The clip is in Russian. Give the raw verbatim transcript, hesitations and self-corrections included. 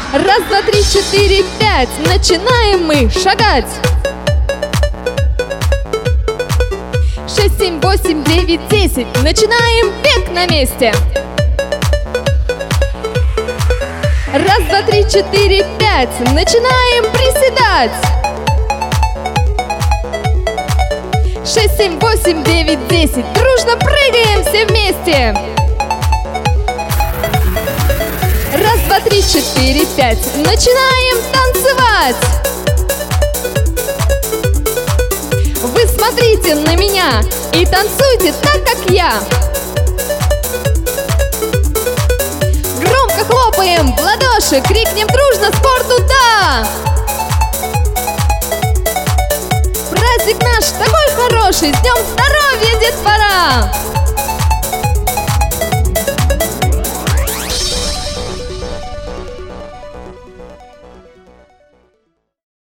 Раз, два, три, четыре, пять. Начинаем мы шагать. Шесть, семь, восемь, девять, десять. Начинаем бег на месте. Раз, два, три, четыре, пять. Начинаем приседать. Шесть, семь, восемь, девять, десять. Дружно прыгаем все вместе. Раз, два, три, четыре, пять. Начинаем танцевать. Вы смотрите на меня и танцуйте так, как я. Громко хлопаем в ладоши, крикнем дружно спорту «да!». Праздник наш такой хороший, с днем здоровья, детвора!